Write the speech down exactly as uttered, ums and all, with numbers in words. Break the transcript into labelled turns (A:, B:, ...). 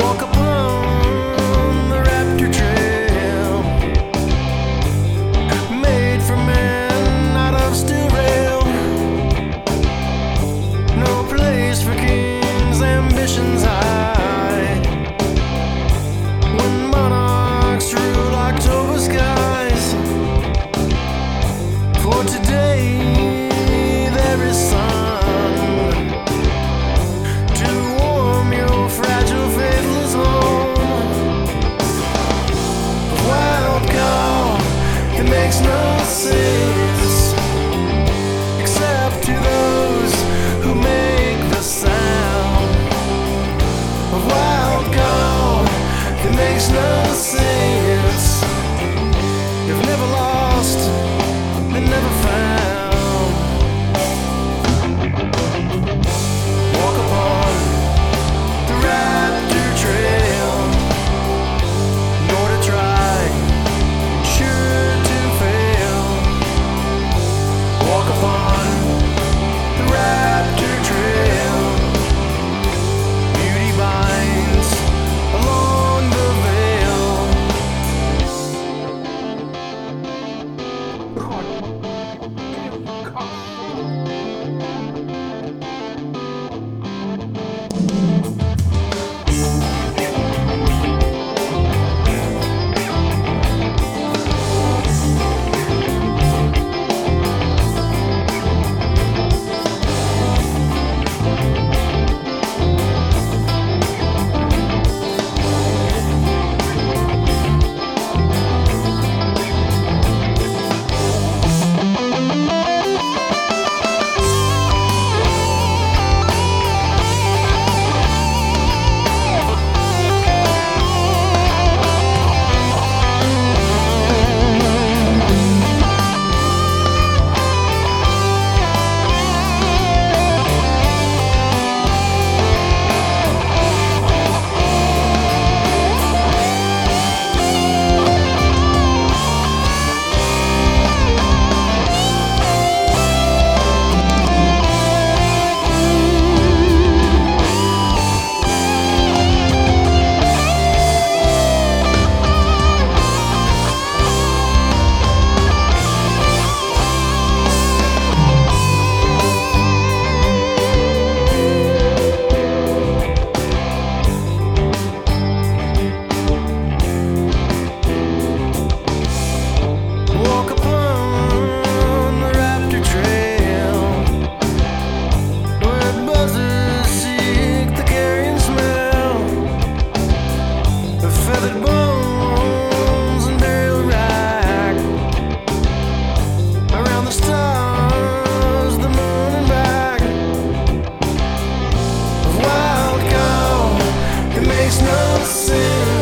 A: Walk upon the Raptor Trail, made for men out of steel rail. No place for kings, ambitions high, when monarchs rule October skies. For today there is sun to warm your fragile, faithless home. A wild call that makes no sense, except to those who make the sound. A wild call that makes no sense. You've never lost and never found. Walk upon the Raptor Trail, nor to try, sure to fail. Walk upon the Raptor Trail, beauty binds along the veil. Walk upon the Raptor Trail, where buzzards seek the carrion smell of feathered bones and burial rack. Around the stars, the moon and back. A wild call that makes no sense.